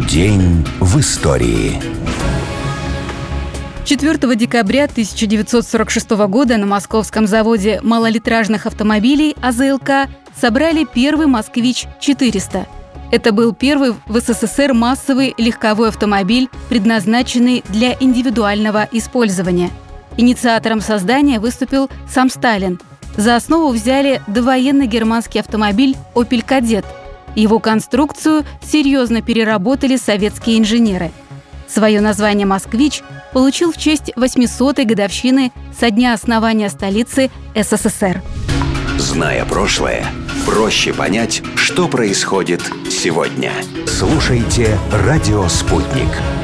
День в истории. 4 декабря 1946 года на московском заводе малолитражных автомобилей АЗЛК собрали первый «Москвич-400». Это был первый в СССР массовый легковой автомобиль, предназначенный для индивидуального использования. Инициатором создания выступил сам Сталин. За основу взяли довоенный германский автомобиль «Опель Кадет». Его конструкцию серьезно переработали советские инженеры. Свое название «Москвич» получил в честь 800-й годовщины со дня основания столицы СССР. Зная прошлое, проще понять, что происходит сегодня. Слушайте «Радио Спутник».